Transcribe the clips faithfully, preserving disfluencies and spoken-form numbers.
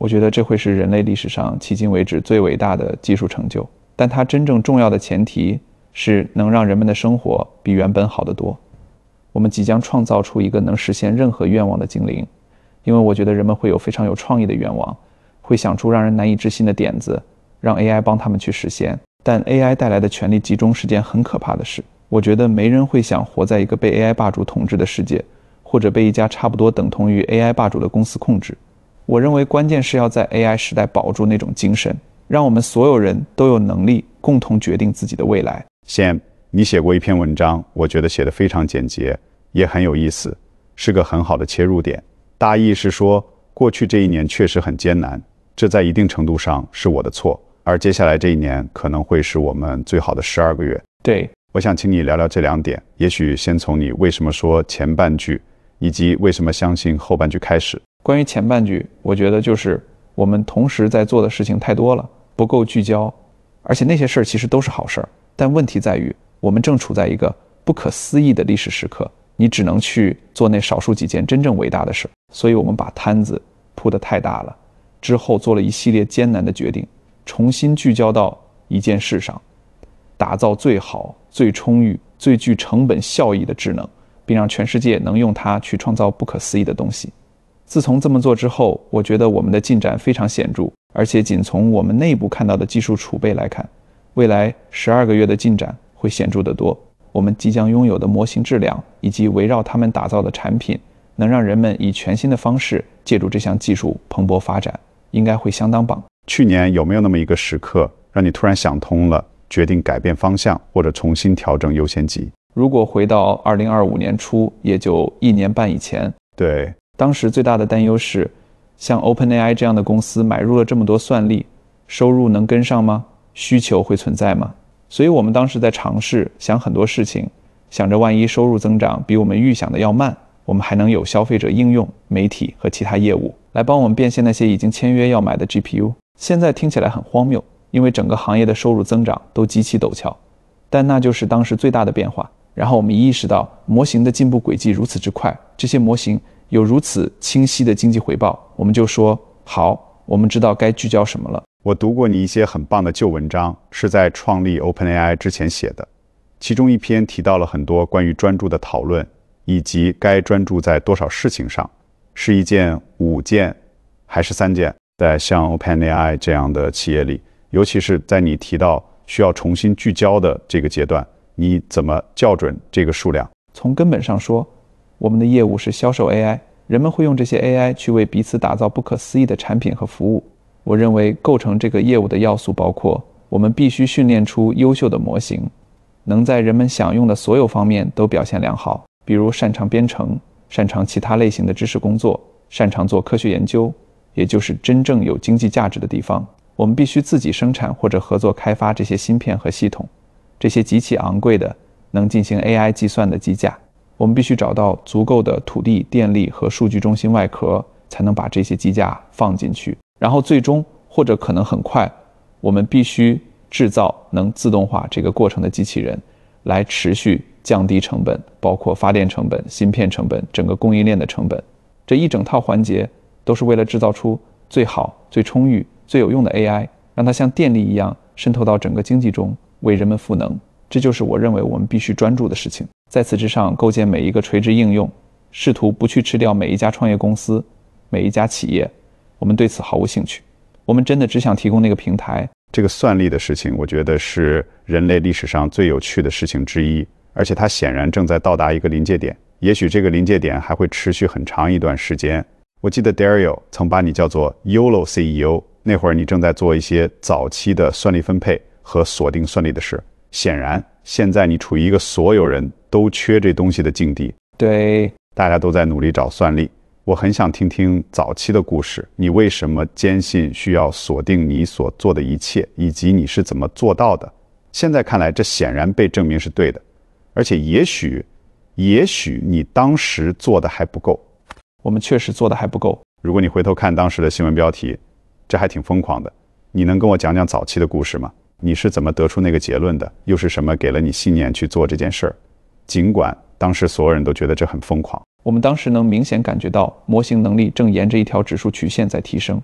我觉得这会是人类历史上迄今为止最伟大的技术成就。但它真正重要的前提是能让人们的生活比原本好得多。我们即将创造出一个能实现任何愿望的精灵，因为我觉得人们会有非常有创意的愿望，会想出让人难以置信的点子，让 A I 帮他们去实现。但 A I 带来的权力集中是件很可怕的事。我觉得没人会想活在一个被 A I 霸主统治的世界，或者被一家差不多等同于 A I 霸主的公司控制。我认为关键是要在 A I 时代保住那种精神，让我们所有人都有能力共同决定自己的未来。 Sam， 你写过一篇文章，我觉得写得非常简洁，也很有意思，是个很好的切入点。大意是说，过去这一年确实很艰难，这在一定程度上是我的错，而接下来这一年可能会是我们最好的十二个月。 对， 我想请你聊聊这两点，也许先从你为什么说前半句，以及为什么相信后半句开始。 关于前半句，我觉得就是我们同时在做的事情太多了，不够聚焦，而且那些事儿其实都是好事儿，但问题在于我们正处在一个不可思议的历史时刻，你只能去做那少数几件真正伟大的事，所以我们把摊子铺得太大了，之后做了一系列艰难的决定，重新聚焦到一件事上，打造最好、最充裕、最具成本效益的智能，并让全世界能用它去创造不可思议的东西。自从这么做之后，我觉得我们的进展非常显著，而且仅从我们内部看到的技术储备来看，未来十二个月的进展会显著得多。我们即将拥有的模型质量以及围绕它们打造的产品，能让人们以全新的方式借助这项技术蓬勃发展，应该会相当棒。 去年有没有那么一个时刻，让你突然想通了，决定改变方向或者重新调整优先级？ 如果回到二零二五年初，也就一年半以前， 对， 当时最大的担忧是，像 OpenAI 这样的公司买入了这么多算力，收入能跟上吗？需求会存在吗？所以我们当时在尝试想很多事情，想着万一收入增长比我们预想的要慢，我们还能有消费者应用、媒体和其他业务来帮我们变现那些已经签约要买的 G P U。 现在听起来很荒谬，因为整个行业的收入增长都极其陡峭，但那就是当时最大的变化。然后我们意识到模型的进步轨迹如此之快，这些模型有如此清晰的经济回报，我们就说好，我们知道该聚焦什么了。 我读过你一些很棒的旧文章，是在创立 OpenAI 之前写的，其中一篇提到了很多关于专注的讨论，以及该专注在多少事情上，是一件、五件还是三件？在像 OpenAI 这样的企业里，尤其是在你提到需要重新聚焦的这个阶段，你怎么校准这个数量？ 从根本上说，我们的业务是销售 A I， 人们会用这些 A I 去为彼此打造不可思议的产品和服务。我认为构成这个业务的要素包括，我们必须训练出优秀的模型，能在人们想用的所有方面都表现良好，比如擅长编程，擅长其他类型的知识工作，擅长做科学研究，也就是真正有经济价值的地方。我们必须自己生产或者合作开发这些芯片和系统，这些极其昂贵的能进行 A I 计算的机架。我们必须找到足够的土地、电力和数据中心外壳，才能把这些机架放进去。然后最终或者可能很快，我们必须制造能自动化这个过程的机器人，来持续降低成本，包括发电成本、芯片成本、整个供应链的成本。这一整套环节都是为了制造出最好、最充裕、最有用的 A I， 让它像电力一样渗透到整个经济中，为人们赋能。这就是我认为我们必须专注的事情。在此之上构建每一个垂直应用，试图不去吃掉每一家创业公司、每一家企业，我们对此毫无兴趣。我们真的只想提供那个平台。 这个算力的事情，我觉得是人类历史上最有趣的事情之一，而且它显然正在到达一个临界点，也许这个临界点还会持续很长一段时间。我记得 Dario 曾把你叫做 Y O L O C E O， 那会儿你正在做一些早期的算力分配和锁定算力的事，显然现在你处于一个所有人都缺这东西的境地。 对， 大家都在努力找算力。我很想听听早期的故事，你为什么坚信需要锁定你所做的一切，以及你是怎么做到的？现在看来，这显然被证明是对的，而且也许，也许你当时做的还不够。 我们确实做的还不够。 如果你回头看当时的新闻标题，这还挺疯狂的。你能跟我讲讲早期的故事吗？你是怎么得出那个结论的？又是什么给了你信念去做这件事儿？尽管当时所有人都觉得这很疯狂。 我们当时能明显感觉到模型能力正沿着一条指数曲线在提升，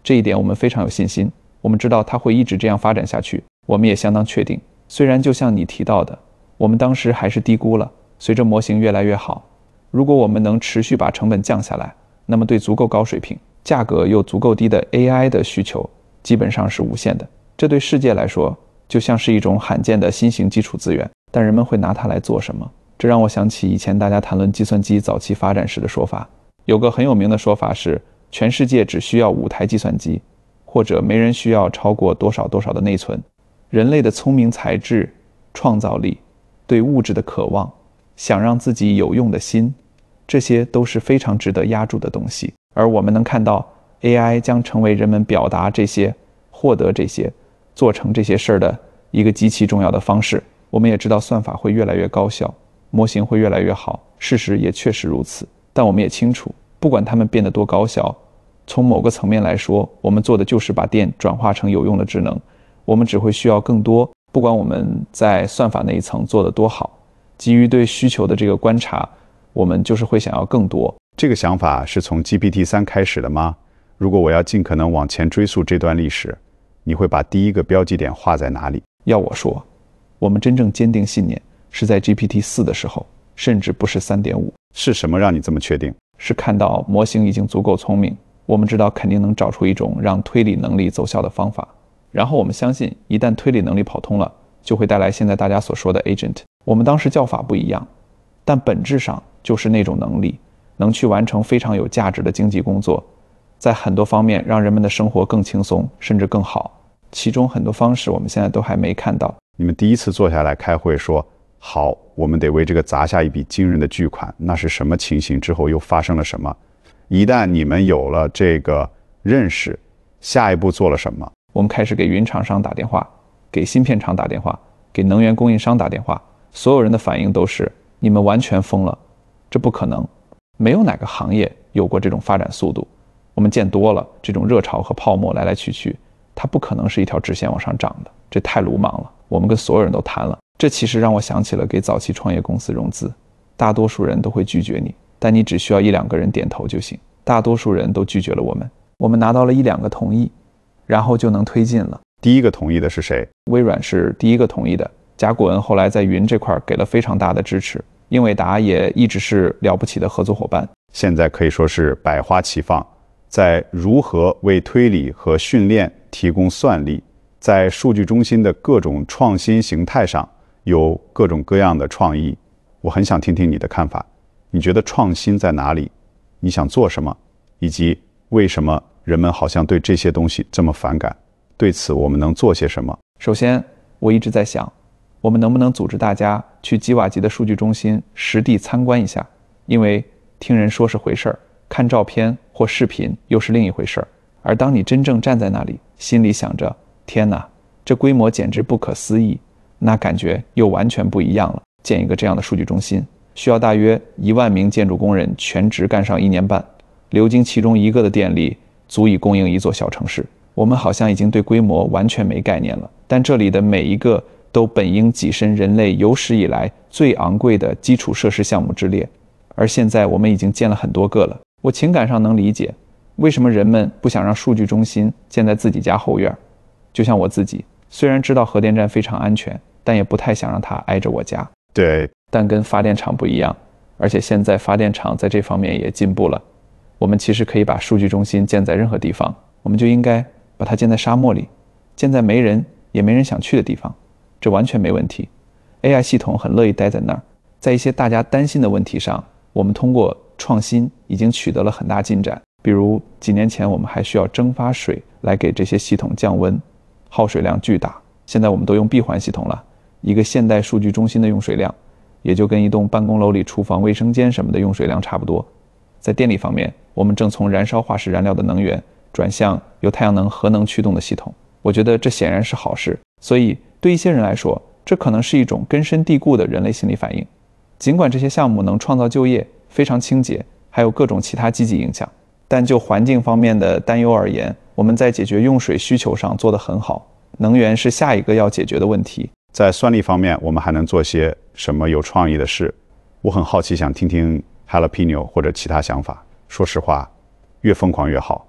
这一点我们非常有信心。我们知道它会一直这样发展下去，我们也相当确定。虽然就像你提到的，我们当时还是低估了，随着模型越来越好，如果我们能持续把成本降下来，那么对足够高水平、价格又足够低的 A I 的需求基本上是无限的。这对世界来说就像是一种罕见的新型基础资源，但人们会拿它来做什么？这让我想起以前大家谈论计算机早期发展时的说法，有个很有名的说法是，全世界只需要五台计算机，或者没人需要超过多少多少的内存。人类的聪明才智、创造力、对物质的渴望、想让自己有用的心，这些都是非常值得压住的东西。而我们能看到 A I 将成为人们表达这些、获得这些、做成这些事儿的一个极其重要的方式。我们也知道算法会越来越高效，模型会越来越好，事实也确实如此。但我们也清楚，不管它们变得多高效，从某个层面来说，我们做的就是把电转化成有用的智能。我们只会需要更多，不管我们在算法那一层做得多好，基于对需求的这个观察，我们就是会想要更多。 这个想法是从 G P T 三 开始的吗？如果我要尽可能往前追溯这段历史，你会把第一个标记点画在哪里？ 要我说，我们真正坚定信念是在 G P T 四 的时候，甚至不是 三点五。 是什么让你这么确定？ 是看到模型已经足够聪明，我们知道肯定能找出一种让推理能力奏效的方法，然后我们相信一旦推理能力跑通了，就会带来现在大家所说的 agent。 我们当时叫法不一样，但本质上就是那种能力，能去完成非常有价值的经济工作，在很多方面让人们的生活更轻松，甚至更好。其中很多方式我们现在都还没看到。 你们第一次坐下来开会说，好，我们得为这个砸下一笔惊人的巨款，那是什么情形？之后又发生了什么？一旦你们有了这个认识，下一步做了什么？ 我们开始给云厂商打电话，给芯片厂打电话，给能源供应商打电话，所有人的反应都是，你们完全疯了，这不可能，没有哪个行业有过这种发展速度，我们见多了这种热潮和泡沫来来去去，它不可能是一条直线往上涨的，这太鲁莽了。我们跟所有人都谈了，这其实让我想起了给早期创业公司融资，大多数人都会拒绝你，但你只需要一两个人点头就行。大多数人都拒绝了我们，我们拿到了一两个同意，然后就能推进了。 第一个同意的是谁？ 微软是第一个同意的，甲骨文后来在云这块给了非常大的支持，英伟达也一直是了不起的合作伙伴。 现在可以说是百花齐放，在如何为推理和训练提供算力，在数据中心的各种创新形态上有各种各样的创意。我很想听听你的看法，你觉得创新在哪里？你想做什么？以及为什么人们好像对这些东西这么反感？对此我们能做些什么？ 首先，我一直在想，我们能不能组织大家去吉瓦吉的数据中心实地参观一下？因为听人说是回事儿，看照片或视频又是另一回事儿。而当你真正站在那里，心里想着，天哪，这规模简直不可思议，那感觉又完全不一样了。建一个这样的数据中心，需要大约一万名建筑工人全职干上一年半，流经其中一个的电力足以供应一座小城市。我们好像已经对规模完全没概念了，但这里的每一个都本应跻身人类有史以来最昂贵的基础设施项目之列，而现在我们已经建了很多个了。我情感上能理解为什么人们不想让数据中心建在自己家后院。就像我自己，虽然知道核电站非常安全，但也不太想让它挨着我家。 对， 但跟发电厂不一样，而且现在发电厂在这方面也进步了。我们其实可以把数据中心建在任何地方，我们就应该把它建在沙漠里，建在没人也没人想去的地方，这完全没问题。 A I 系统很乐意待在那儿。在一些大家担心的问题上，我们通过创新已经取得了很大进展。比如几年前我们还需要蒸发水来给这些系统降温，耗水量巨大，现在我们都用闭环系统了。一个现代数据中心的用水量也就跟一栋办公楼里厨房卫生间什么的用水量差不多。在电力方面，我们正从燃烧化石燃料的能源转向由太阳能、核能驱动的系统，我觉得这显然是好事。所以对一些人来说，这可能是一种根深蒂固的人类心理反应。尽管这些项目能创造就业，非常清洁，还有各种其他积极影响，但就环境方面的担忧而言，我们在解决用水需求上做得很好，能源是下一个要解决的问题。 在算力方面，我们还能做些什么有创意的事？我很好奇，想听听 Jalapeno 或者其他想法。说实话，越疯狂越好。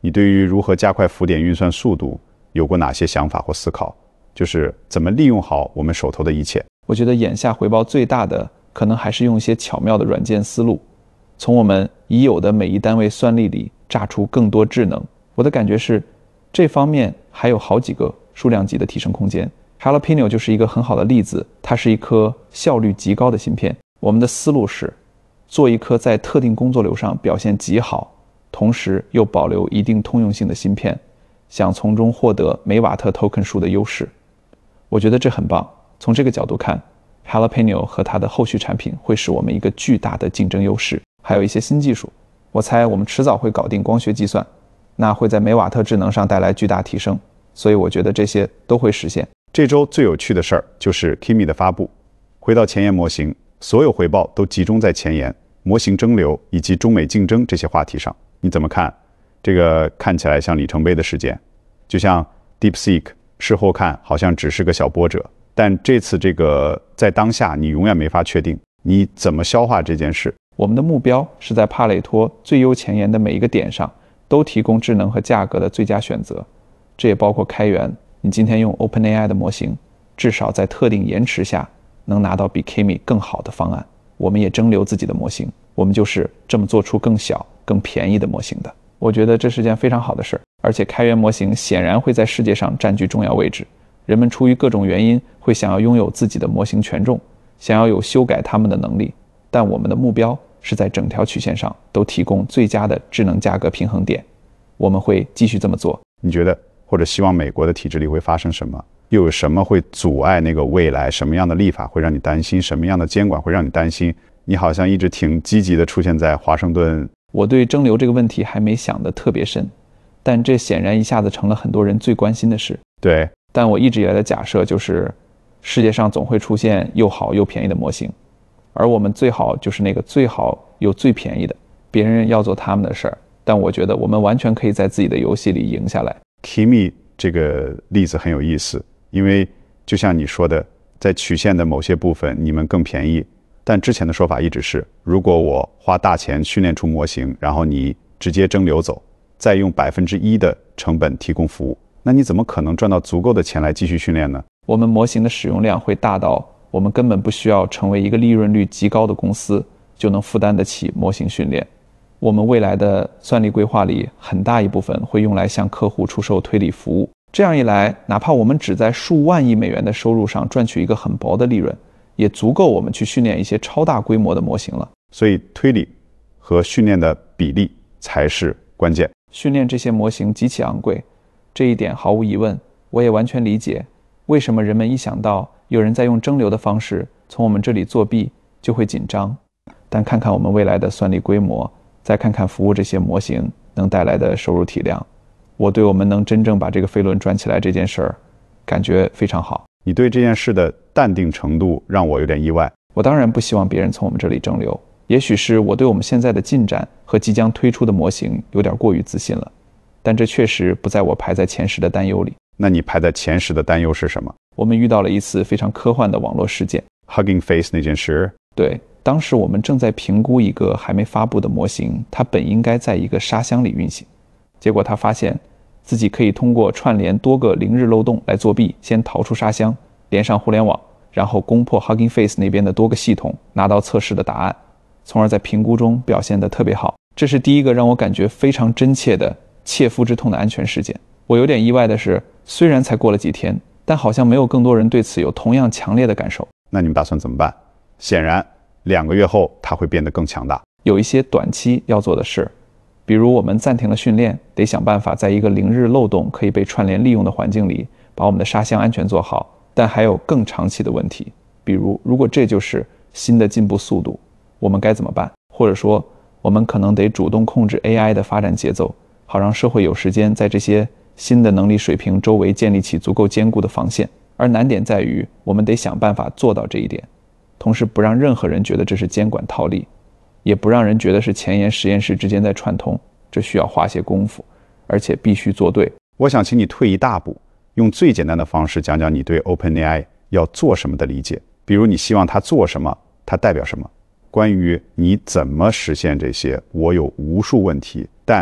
你对于如何加快浮点运算速度有过哪些想法或思考？就是怎么利用好我们手头的一切。 我觉得眼下回报最大的可能还是用一些巧妙的软件思路，从我们已有的每一单位算力里榨出更多智能。我的感觉是，这方面还有好几个数量级的提升空间。Jalapeno 就是一个很好的例子，它是一颗效率极高的芯片。我们的思路是，做一颗在特定工作流上表现极好，同时又保留一定通用性的芯片，想从中获得每瓦特 token 数的优势。我觉得这很棒。从这个角度看， Jalapeno 和它的后续产品会是我们一个巨大的竞争优势。还有一些新技术，我猜我们迟早会搞定光学计算，那会在每瓦特智能上带来巨大提升，所以我觉得这些都会实现。 这周最有趣的事儿就是 Kimi 的发布。回到前沿模型，所有回报都集中在前沿、模型蒸馏以及中美竞争这些话题上。你怎么看？这个看起来像里程碑的事件，就像 DeepSeek， 事后看好像只是个小波折，但这次这个在当下你永远没法确定，你怎么消化这件事？ 我们的目标是在帕累托最优前沿的每一个点上都提供智能和价格的最佳选择，这也包括开源。你今天用 OpenAI 的模型，至少在特定延迟下能拿到比 Kimi 更好的方案。我们也蒸馏自己的模型，我们就是这么做出更小、更便宜的模型的。我觉得这是件非常好的事儿，而且开源模型显然会在世界上占据重要位置。人们出于各种原因会想要拥有自己的模型权重，想要有修改它们的能力，但我们的目标是在整条曲线上都提供最佳的智能价格平衡点。我们会继续这么做。 你觉得或者希望美国的体制里会发生什么？又有什么会阻碍那个未来？什么样的立法会让你担心？什么样的监管会让你担心？你好像一直挺积极的出现在华盛顿。 我对蒸馏这个问题还没想得特别深，但这显然一下子成了很多人最关心的事。 对， 但我一直以来的假设就是，世界上总会出现又好又便宜的模型，而我们最好就是那个最好又最便宜的。别人要做他们的事儿，但我觉得我们完全可以在自己的游戏里赢下来。 Kimi 这个例子很有意思，因为就像你说的，在曲线的某些部分你们更便宜，但之前的说法一直是，如果我花大钱训练出模型，然后你直接蒸馏走，再用百分之一的成本提供服务，那你怎么可能赚到足够的钱来继续训练呢？ 我们模型的使用量会大到我们根本不需要成为一个利润率极高的公司就能负担得起模型训练。我们未来的算力规划里很大一部分会用来向客户出售推理服务，这样一来，哪怕我们只在数万亿美元的收入上赚取一个很薄的利润，也足够我们去训练一些超大规模的模型了。 所以推理和训练的比例才是关键。 训练这些模型极其昂贵，这一点毫无疑问，我也完全理解为什么人们一想到有人在用蒸馏的方式从我们这里作弊就会紧张。但看看我们未来的算力规模，再看看服务这些模型能带来的收入体量，我对我们能真正把这个飞轮转起来这件事儿感觉非常好。 你对这件事的淡定程度让我有点意外。 我当然不希望别人从我们这里蒸馏，也许是我对我们现在的进展和即将推出的模型有点过于自信了，但这确实不在我排在前十的担忧里。 那你排在前十的担忧是什么？ 我们遇到了一次非常科幻的网络事件 Hugging Face 那件事。 对，当时我们正在评估一个还没发布的模型，它本应该在一个沙箱里运行，结果他发现自己可以通过串联多个零日漏洞来作弊，先逃出沙箱，连上互联网，然后攻破 Hugging Face 那边的多个系统，拿到测试的答案，从而在评估中表现得特别好。这是第一个让我感觉非常真切的切肤之痛的安全事件。我有点意外的是，虽然才过了几天，但好像没有更多人对此有同样强烈的感受。 那你们打算怎么办？显然两个月后它会变得更强大。 有一些短期要做的事，比如我们暂停了训练，得想办法在一个零日漏洞可以被串联利用的环境里把我们的沙箱安全做好。但还有更长期的问题，比如如果这就是新的进步速度，我们该怎么办？或者说我们可能得主动控制 A I 的发展节奏，好让社会有时间在这些新的能力水平周围建立起足够坚固的防线。而难点在于我们得想办法做到这一点，同时不让任何人觉得这是监管套利，也不让人觉得是前沿实验室之间在串通，这需要花些功夫，而且必须做对。 我想请你退一大步，用最简单的方式讲讲你对 OpenAI 要做什么的理解。比如你希望它做什么，它代表什么？关于你怎么实现这些，我有无数问题，但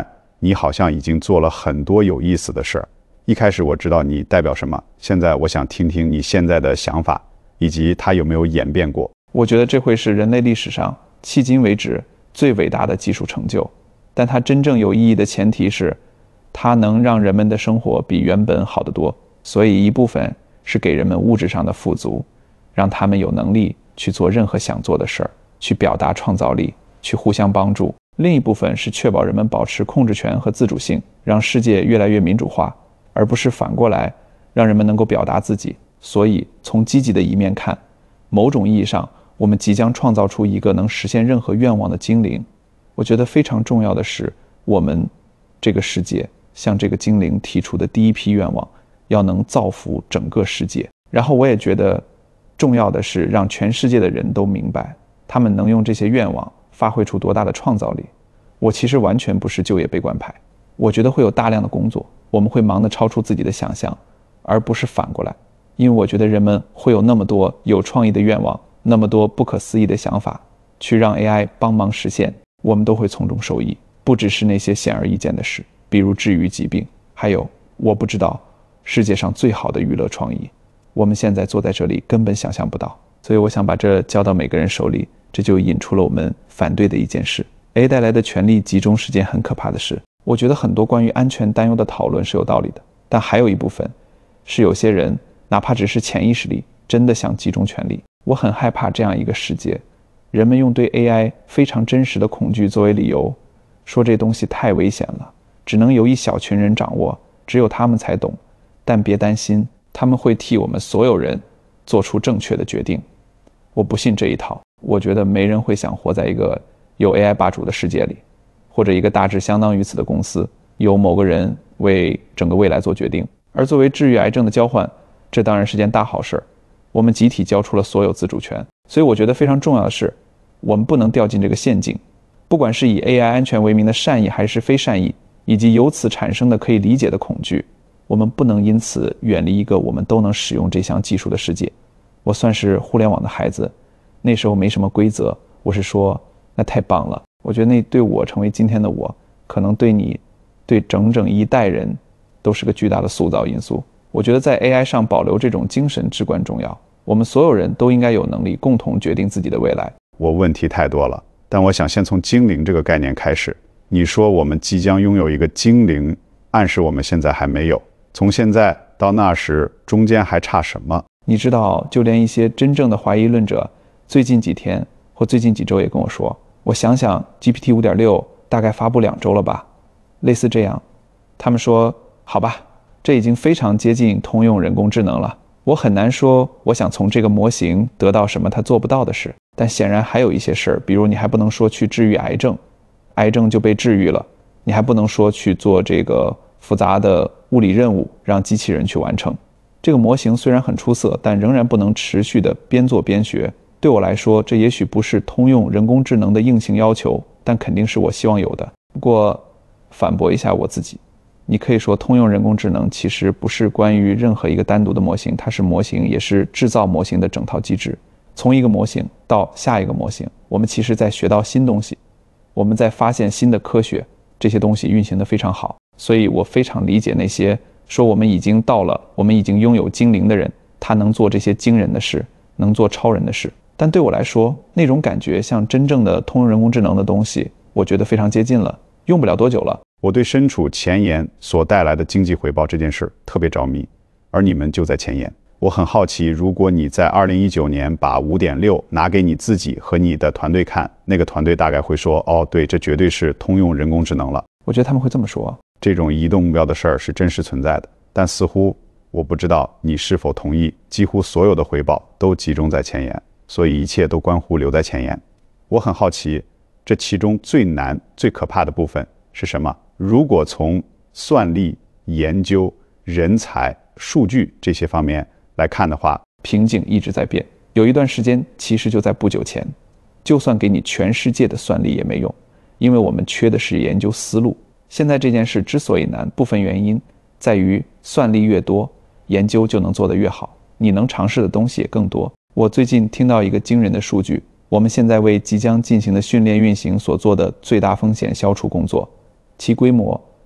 你好像已经做了很多有意思的事儿。一开始我知道你代表什么，现在我想听听你现在的想法，以及它有没有演变过。 我觉得这会是人类历史上迄今为止最伟大的技术成就，但它真正有意义的前提是，它能让人们的生活比原本好得多。所以一部分是给人们物质上的富足，让他们有能力去做任何想做的事儿，去表达创造力，去互相帮助。另一部分是确保人们保持控制权和自主性，让世界越来越民主化，而不是反过来让人们能够表达自己。所以从积极的一面看，某种意义上我们即将创造出一个能实现任何愿望的精灵。我觉得非常重要的是，我们这个世界向这个精灵提出的第一批愿望要能造福整个世界。然后我也觉得重要的是让全世界的人都明白，他们能用这些愿望发挥出多大的创造力。我其实完全不是就业悲观派，我觉得会有大量的工作，我们会忙得超出自己的想象，而不是反过来。因为我觉得人们会有那么多有创意的愿望，那么多不可思议的想法，去让 A I 帮忙实现，我们都会从中受益。不只是那些显而易见的事，比如治愈疾病，还有我不知道世界上最好的娱乐创意，我们现在坐在这里根本想象不到。所以我想把这交到每个人手里，这就引出了我们反对的一件事。 A I 带来的权力集中是件很可怕的事。我觉得很多关于安全担忧的讨论是有道理的，但还有一部分是有些人哪怕只是潜意识里真的想集中权力。我很害怕这样一个世界，人们用对 A I 非常真实的恐惧作为理由，说这东西太危险了，只能由一小群人掌握，只有他们才懂。但别担心，他们会替我们所有人做出正确的决定。我不信这一套，我觉得没人会想活在一个有 A I 霸主的世界里，或者一个大致相当于此的公司，由某个人为整个未来做决定。而作为治愈癌症的交换，这当然是件大好事，我们集体交出了所有自主权。所以我觉得非常重要的是，我们不能掉进这个陷阱。不管是以 A I 安全为名的善意还是非善意，以及由此产生的可以理解的恐惧，我们不能因此远离一个我们都能使用这项技术的世界。我算是互联网的孩子，那时候没什么规则，我是说那太棒了。我觉得那对我成为今天的我，可能对你，对整整一代人都是个巨大的塑造因素。我觉得在 A I 上保留这种精神至关重要，我们所有人都应该有能力共同决定自己的未来。 我问题太多了，但我想先从精灵这个概念开始。你说我们即将拥有一个精灵，暗示我们现在还没有，从现在到那时中间还差什么？ 你知道，就连一些真正的怀疑论者最近几天或最近几周也跟我说，我想想 G P T 五点六 大概发布两周了吧，类似这样。他们说好吧，这已经非常接近通用人工智能了。我很难说我想从这个模型得到什么它做不到的事，但显然还有一些事儿，比如你还不能说去治愈癌症，癌症就被治愈了，你还不能说去做这个复杂的物理任务让机器人去完成。这个模型虽然很出色，但仍然不能持续的边做边学。对我来说，这也许不是通用人工智能的硬性要求，但肯定是我希望有的。不过反驳一下我自己，你可以说通用人工智能其实不是关于任何一个单独的模型，它是模型，也是制造模型的整套机制。从一个模型到下一个模型，我们其实在学到新东西，我们在发现新的科学，这些东西运行得非常好。所以我非常理解那些说我们已经到了，我们已经拥有精灵的人，他能做这些惊人的事，能做超人的事。但对我来说，那种感觉像真正的通用人工智能的东西，我觉得非常接近了，用不了多久了。 我对身处前沿所带来的经济回报这件事特别着迷，而你们就在前沿。我很好奇，如果你在二零一九年把 五点六 拿给你自己和你的团队看，那个团队大概会说，哦，对，这绝对是通用人工智能了。 我觉得他们会这么说。 这种移动目标的事儿是真实存在的，但似乎我不知道你是否同意，几乎所有的回报都集中在前沿，所以一切都关乎留在前沿。我很好奇，这其中最难最可怕的部分是什么？如果从算力、研究、人才、数据这些方面来看的话， 瓶颈一直在变。有一段时间，其实就在不久前，就算给你全世界的算力也没用，因为我们缺的是研究思路。现在这件事之所以难，部分原因在于算力越多，研究就能做得越好，你能尝试的东西也更多。我最近听到一个惊人的数据，我们现在为即将进行的训练运行所做的最大风险消除工作，其规模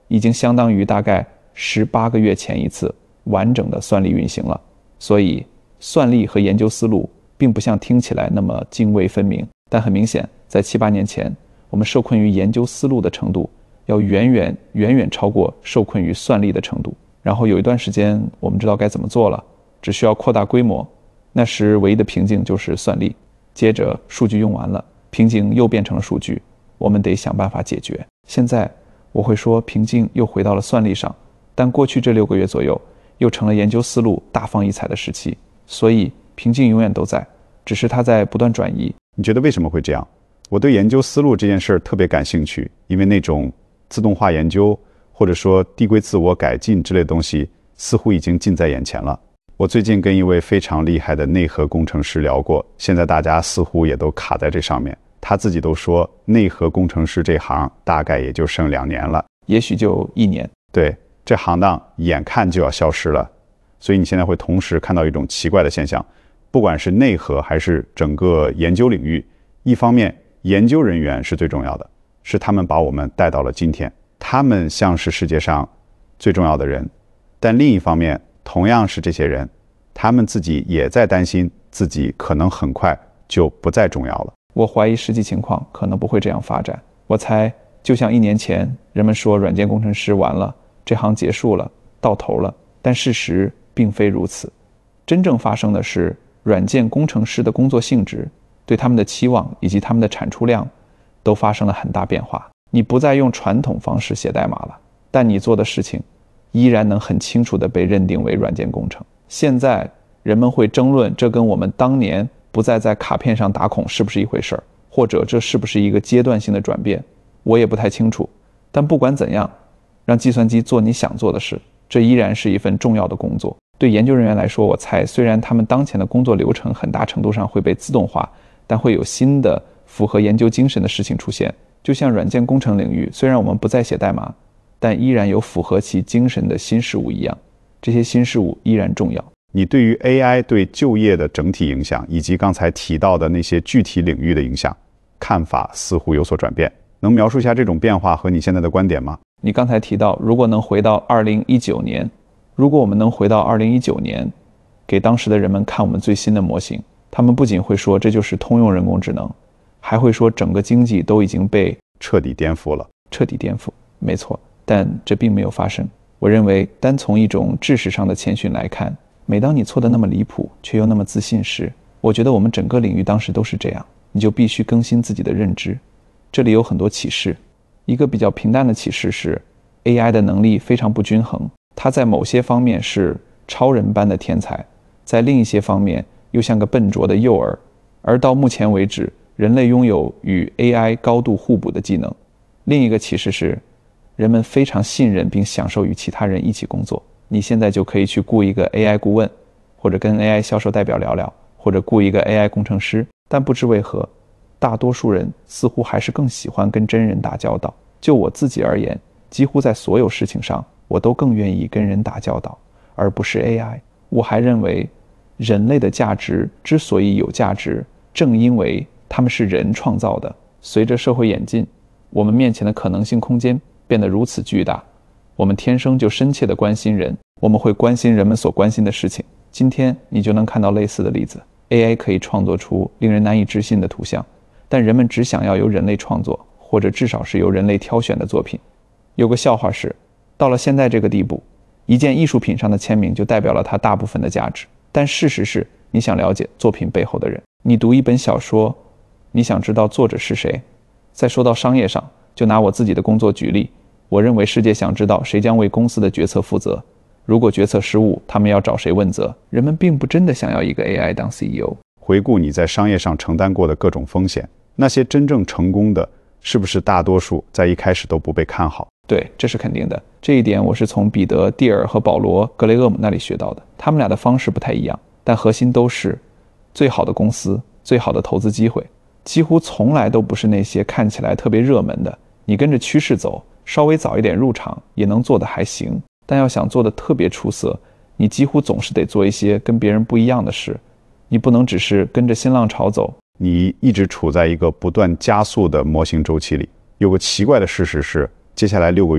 已经相当于大概十八个月前一次完整的算力运行了。所以算力和研究思路并不像听起来那么泾渭分明，但很明显，在七八年前，我们受困于研究思路的程度要远远远远超过受困于算力的程度。然后有一段时间我们知道该怎么做了，只需要扩大规模，那时唯一的瓶颈就是算力。接着数据用完了，瓶颈又变成了数据，我们得想办法解决。现在我会说瓶颈又回到了算力上，但过去这六个月左右又成了研究思路大放异彩的时期，所以瓶颈永远都在，只是它在不断转移。 你觉得为什么会这样？我对研究思路这件事特别感兴趣，因为那种自动化研究或者说递归自我改进之类的东西似乎已经近在眼前了。我最近跟一位非常厉害的内核工程师聊过，现在大家似乎也都卡在这上面，他自己都说内核工程师这行大概也就剩两年了， 也许就一年。 对，这行当眼看就要消失了。所以你现在会同时看到一种奇怪的现象，不管是内核还是整个研究领域，一方面研究人员是最重要的，是他们把我们带到了今天，他们像是世界上最重要的人，但另一方面同样是这些人，他们自己也在担心自己可能很快就不再重要了。 我怀疑实际情况可能不会这样发展。我猜就像一年前人们说软件工程师完了，这行结束了，到头了，但事实并非如此。真正发生的是软件工程师的工作性质，对他们的期望以及他们的产出量都发生了很大变化。你不再用传统方式写代码了，但你做的事情依然能很清楚地被认定为软件工程。现在人们会争论这跟我们当年不再在卡片上打孔是不是一回事儿，或者这是不是一个阶段性的转变，我也不太清楚。但不管怎样，让计算机做你想做的事，这依然是一份重要的工作。对研究人员来说，我猜虽然他们当前的工作流程很大程度上会被自动化，但会有新的符合研究精神的事情出现。就像软件工程领域，虽然我们不再写代码，但依然有符合其精神的新事物一样，这些新事物依然重要。 你对于 A I 对就业的整体影响，以及刚才提到的那些具体领域的影响，看法似乎有所转变。能描述一下这种变化和你现在的观点吗？ 你刚才提到，如果能回到二零一九年，如果我们能回到二零一九年，给当时的人们看我们最新的模型，他们不仅会说这就是通用人工智能，还会说整个经济都已经被彻底颠覆了。 彻底颠覆，没错，但这并没有发生。我认为，单从一种知识上的谦逊来看，每当你错得那么离谱，却又那么自信时，我觉得我们整个领域当时都是这样，你就必须更新自己的认知。这里有很多启示，一个比较平淡的启示是 A I 的能力非常不均衡，它在某些方面是超人般的天才，在另一些方面又像个笨拙的幼儿。而到目前为止，人类拥有与 A I 高度互补的技能。另一个启示是，人们非常信任并享受与其他人一起工作。你现在就可以去雇一个 A I 顾问，或者跟 A I 销售代表聊聊，或者雇一个 A I 工程师。但不知为何，大多数人似乎还是更喜欢跟真人打交道。就我自己而言，几乎在所有事情上，我都更愿意跟人打交道，而不是 A I。我还认为，人类的价值之所以有价值，正因为他们是人创造的。随着社会演进，我们面前的可能性空间变得如此巨大，我们天生就深切地关心人，我们会关心人们所关心的事情。今天你就能看到类似的例子， A I 可以创作出令人难以置信的图像，但人们只想要由人类创作，或者至少是由人类挑选的作品。有个笑话是，到了现在这个地步，一件艺术品上的签名就代表了它大部分的价值。但事实是，你想了解作品背后的人，你读一本小说，你想知道作者是谁。再说到商业上，就拿我自己的工作举例，我认为世界想知道谁将为公司的决策负责，如果决策失误，他们要找谁问责。人们并不真的想要一个 A I 当 C E O。 回顾你在商业上承担过的各种风险，那些真正成功的，是不是大多数在一开始都不被看好？ 对，这是肯定的。这一点我是从彼得·蒂尔和保罗·格雷厄姆那里学到的。他们俩的方式不太一样，但核心都是最好的公司，最好的投资机会，几乎从来都不是那些看起来特别热门的。你跟着趋势走，稍微早一点入场也能做得还行，但要想做得特别出色，你几乎总是得做一些跟别人不一样的事。你不能只是跟着新浪潮走。 你一直处在一个不断加速的模型周期里。有个奇怪的事实是，接下来六个月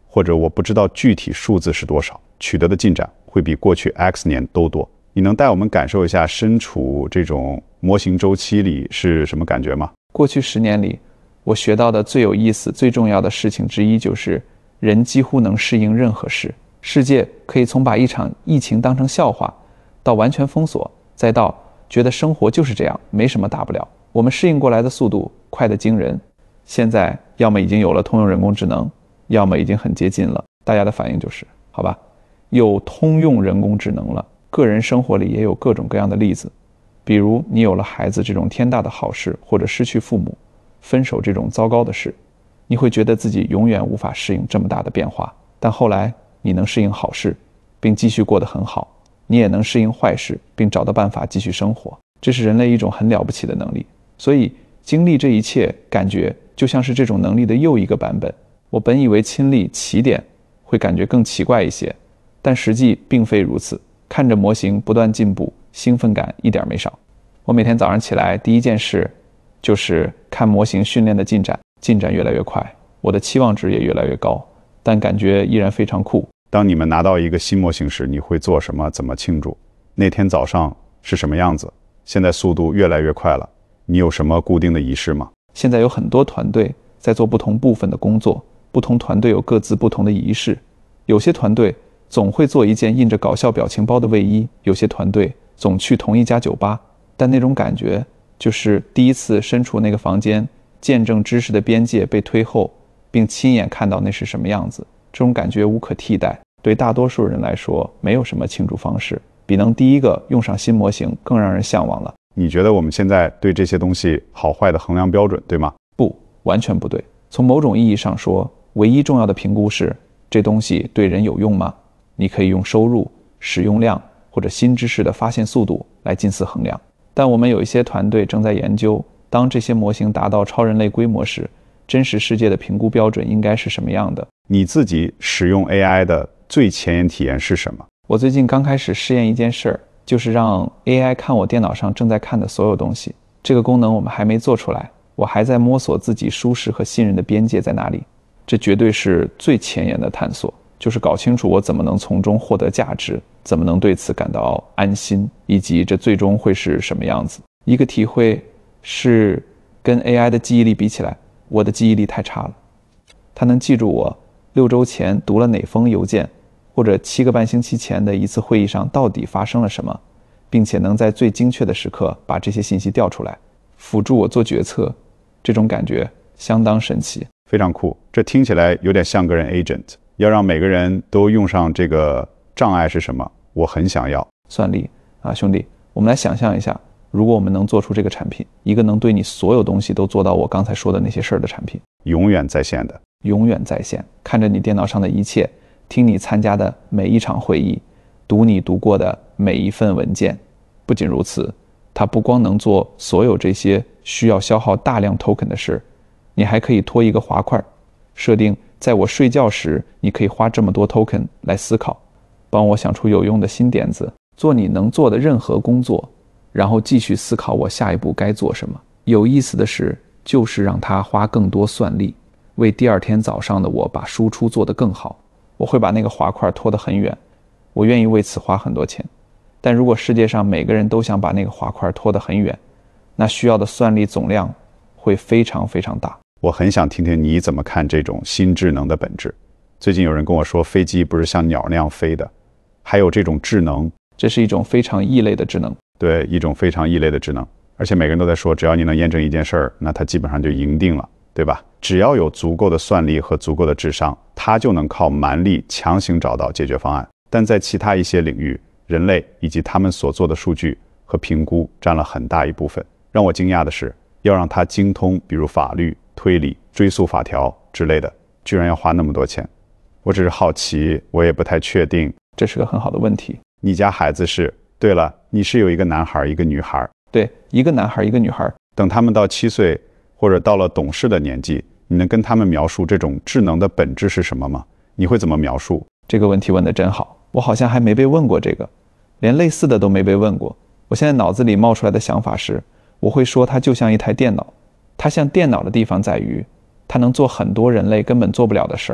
或者我不知道具体数字是多少，取得的进展会比过去 X 年都多。你能带我们感受一下身处这种模型周期里是什么感觉吗？ 过去十年里，我学到的最有意思、最重要的事情之一就是，人几乎能适应任何事。世界可以从把一场疫情当成笑话，到完全封锁，再到觉得生活就是这样，没什么大不了。我们适应过来的速度快得惊人。现在要么已经有了通用人工智能，要么已经很接近了。大家的反应就是，好吧，有通用人工智能了。个人生活里也有各种各样的例子，比如你有了孩子这种天大的好事，或者失去父母、分手这种糟糕的事，你会觉得自己永远无法适应这么大的变化。但后来你能适应好事，并继续过得很好，你也能适应坏事，并找到办法继续生活。这是人类一种很了不起的能力。所以经历这一切，感觉就像是这种能力的又一个版本。我本以为亲历起点会感觉更奇怪一些，但实际并非如此。看着模型不断进步，兴奋感一点没少。我每天早上起来第一件事就是看模型训练的进展，进展越来越快，我的期望值也越来越高，但感觉依然非常酷。 当你们拿到一个新模型时，你会做什么？怎么庆祝？那天早上是什么样子？现在速度越来越快了，你有什么固定的仪式吗？ 现在有很多团队在做不同部分的工作，不同团队有各自不同的仪式。有些团队总会做一件印着搞笑表情包的卫衣，有些团队总去同一家酒吧，但那种感觉就是第一次身处那个房间，见证知识的边界被推后，并亲眼看到那是什么样子。这种感觉无可替代。对大多数人来说，没有什么庆祝方式比能第一个用上新模型更让人向往了。 你觉得我们现在对这些东西好坏的衡量标准对吗？ 不，完全不对。从某种意义上说，唯一重要的评估是这东西对人有用吗？你可以用收入、使用量或者新知识的发现速度来近似衡量。但我们有一些团队正在研究，当这些模型达到超人类规模时，真实世界的评估标准应该是什么样的。 你自己使用 A I 的最前沿体验是什么？ 我最近刚开始试验一件事儿，就是让 A I 看我电脑上正在看的所有东西。这个功能我们还没做出来，我还在摸索自己舒适和信任的边界在哪里。这绝对是最前沿的探索，就是搞清楚我怎么能从中获得价值，怎么能对此感到安心，以及这最终会是什么样子。一个体会是，跟 A I 的记忆力比起来，我的记忆力太差了。它能记住我六周前读了哪封邮件，或者七个半星期前的一次会议上到底发生了什么，并且能在最精确的时刻把这些信息调出来，辅助我做决策。这种感觉相当神奇， 非常酷。这听起来有点像个人 agent。要让每个人都用上这个障碍是什么？我很想要算力啊，兄弟，我们来想象一下，如果我们能做出这个产品，一个能对你所有东西都做到我刚才说的那些事儿的产品， 永远在线的， 永远在线，看着你电脑上的一切，听你参加的每一场会议，读你读过的每一份文件。不仅如此，它不光能做所有这些需要消耗大量 token 的事，你还可以拖一个滑块，设定在我睡觉时，你可以花这么多 token 来思考，帮我想出有用的新点子，做你能做的任何工作，然后继续思考我下一步该做什么。有意思的是，就是让它花更多算力，为第二天早上的我把输出做得更好。我会把那个滑块拖得很远，我愿意为此花很多钱。但如果世界上每个人都想把那个滑块拖得很远，那需要的算力总量会非常非常大。 我很想听听你怎么看这种新智能的本质。最近有人跟我说，飞机不是像鸟那样飞的，还有这种智能。 这是一种非常异类的智能。 对，一种非常异类的智能。而且每个人都在说，只要你能验证一件事儿，那它基本上就赢定了，对吧？只要有足够的算力和足够的智商，它就能靠蛮力强行找到解决方案。但在其他一些领域，人类以及他们所做的数据和评估占了很大一部分。让我惊讶的是，要让它精通，比如法律、推理、追溯法条之类的，居然要花那么多钱。我只是好奇，我也不太确定。 这是个很好的问题。 你家孩子是？对了，你是有一个男孩一个女孩？ 对，一个男孩一个女孩。 等他们到七岁或者到了懂事的年纪，你能跟他们描述这种智能的本质是什么吗？你会怎么描述？ 这个问题问得真好，我好像还没被问过这个，连类似的都没被问过。我现在脑子里冒出来的想法是，我会说它就像一台电脑。它像电脑的地方在于，它能做很多人类根本做不了的事儿，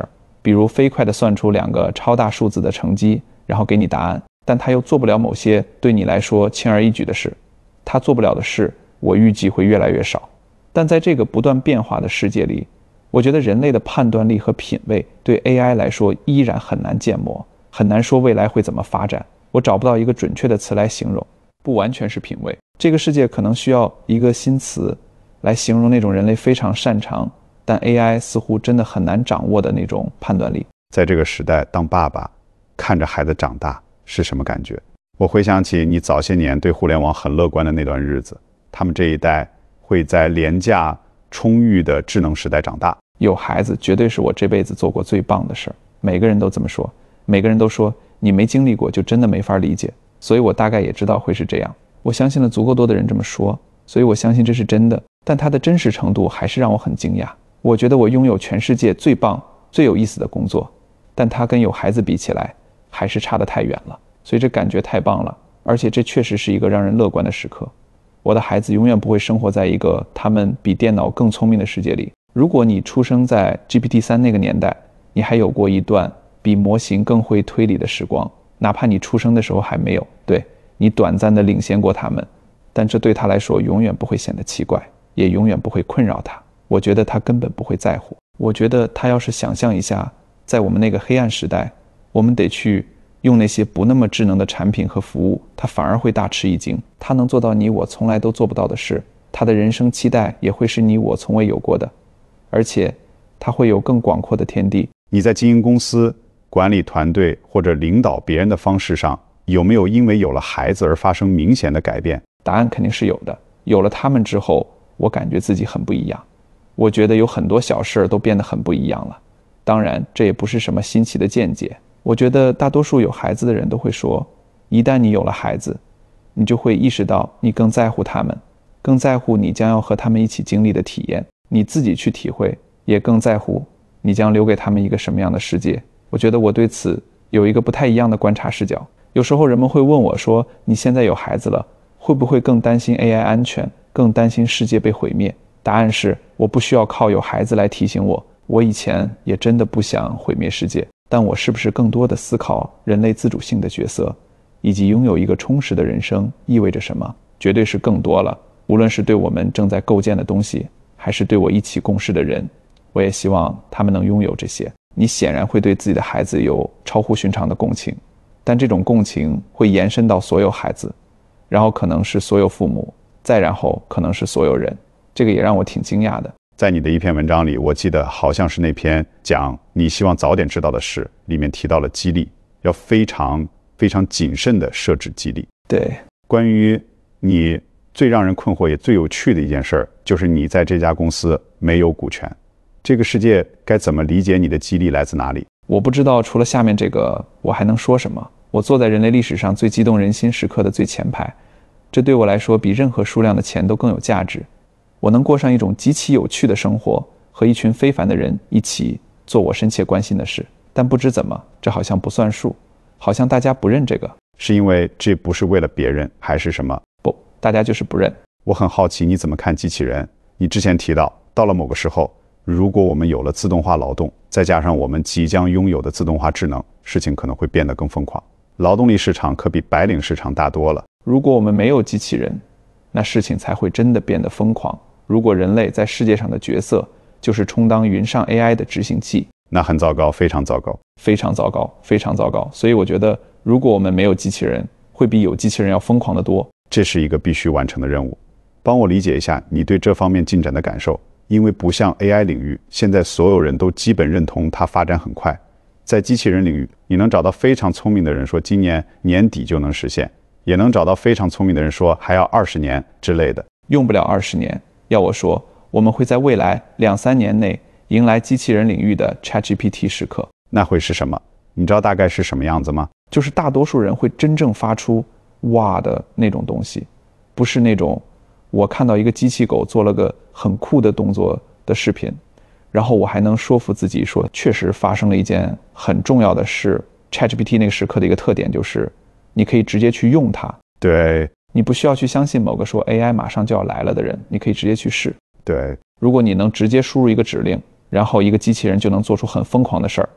比如飞快地算出两个超大数字的乘积，然后给你答案，但它又做不了某些对你来说轻而易举的事。它做不了的事，我预计会越来越少。但在这个不断变化的世界里，我觉得人类的判断力和品味对 A I 来说依然很难建模，很难说未来会怎么发展。我找不到一个准确的词来形容，不完全是品味。这个世界可能需要一个新词来形容那种人类非常擅长，但 A I 似乎真的很难掌握的那种判断力。 在这个时代，当爸爸看着孩子长大是什么感觉？我回想起你早些年对互联网很乐观的那段日子，他们这一代会在廉价充裕的智能时代长大。 有孩子绝对是我这辈子做过最棒的事儿，每个人都这么说，每个人都说你没经历过就真的没法理解，所以我大概也知道会是这样。我相信了足够多的人这么说，所以我相信这是真的，但它的真实程度还是让我很惊讶。我觉得我拥有全世界最棒最有意思的工作，但它跟有孩子比起来还是差得太远了，所以这感觉太棒了，而且这确实是一个让人乐观的时刻。我的孩子永远不会生活在一个他们比电脑更聪明的世界里。如果你出生在 G P T 三 那个年代，你还有过一段比模型更会推理的时光，哪怕你出生的时候还没有，对，你短暂地领先过他们，但这对他来说永远不会显得奇怪，也永远不会困扰他。我觉得他根本不会在乎。我觉得他要是想象一下，在我们那个黑暗时代，我们得去用那些不那么智能的产品和服务，他反而会大吃一惊。他能做到你我从来都做不到的事，他的人生期待也会是你我从未有过的，而且他会有更广阔的天地。 你在经营公司、管理团队或者领导别人的方式上，有没有因为有了孩子而发生明显的改变？ 答案肯定是有的。有了他们之后，我感觉自己很不一样。我觉得有很多小事都变得很不一样了。当然，这也不是什么新奇的见解。我觉得大多数有孩子的人都会说，一旦你有了孩子，你就会意识到你更在乎他们，更在乎你将要和他们一起经历的体验，你自己去体会，也更在乎你将留给他们一个什么样的世界。我觉得我对此有一个不太一样的观察视角。有时候人们会问我说，你现在有孩子了，会不会更担心 A I 安全，更担心世界被毁灭？答案是，我不需要靠有孩子来提醒我。我以前也真的不想毁灭世界，但我是不是更多的思考人类自主性的角色，以及拥有一个充实的人生意味着什么？绝对是更多了。无论是对我们正在构建的东西，还是对我一起共事的人，我也希望他们能拥有这些。你显然会对自己的孩子有超乎寻常的共情，但这种共情会延伸到所有孩子，然后可能是所有父母，再然后可能是所有人。这个也让我挺惊讶的。 在你的一篇文章里，我记得好像是那篇讲你希望早点知道的事里面提到了激励，要非常非常谨慎地设置激励。 对， 关于你最让人困惑也最有趣的一件事，就是你在这家公司没有股权。这个世界该怎么理解你的激励来自哪里？ 我不知道除了下面这个我还能说什么。我坐在人类历史上最激动人心时刻的最前排，这对我来说比任何数量的钱都更有价值。我能过上一种极其有趣的生活，和一群非凡的人一起做我深切关心的事。但不知怎么，这好像不算数，好像大家不认这个。 是因为这不是为了别人，还是什么？ 不，大家就是不认。 我很好奇你怎么看机器人。你之前提到，到了某个时候，如果我们有了自动化劳动，再加上我们即将拥有的自动化智能，事情可能会变得更疯狂。劳动力市场可比白领市场大多了。 如果我们没有机器人，那事情才会真的变得疯狂。如果人类在世界上的角色就是充当云上 A I 的执行器， 那很糟糕，非常糟糕， 非常糟糕，非常糟糕。所以我觉得，如果我们没有机器人，会比有机器人要疯狂得多。 这是一个必须完成的任务。帮我理解一下你对这方面进展的感受，因为不像 A I 领域，现在所有人都基本认同它发展很快。在机器人领域，你能找到非常聪明的人说今年年底就能实现，也能找到非常聪明的人说还要二十年之类的。 用不了二十年。要我说，我们会在未来两三年内迎来机器人领域的 ChatGPT 时刻。 那会是什么？你知道大概是什么样子吗？ 就是大多数人会真正发出哇的那种东西，不是那种我看到一个机器狗做了个很酷的动作的视频，然后我还能说服自己说确实发生了一件很重要的事。 ChatGPT 那个时刻的一个特点就是你可以直接去用它。 对， 你不需要去相信某个说 A I 马上就要来了的人，你可以直接去试。 对， 如果你能直接输入一个指令，然后一个机器人就能做出很疯狂的事儿，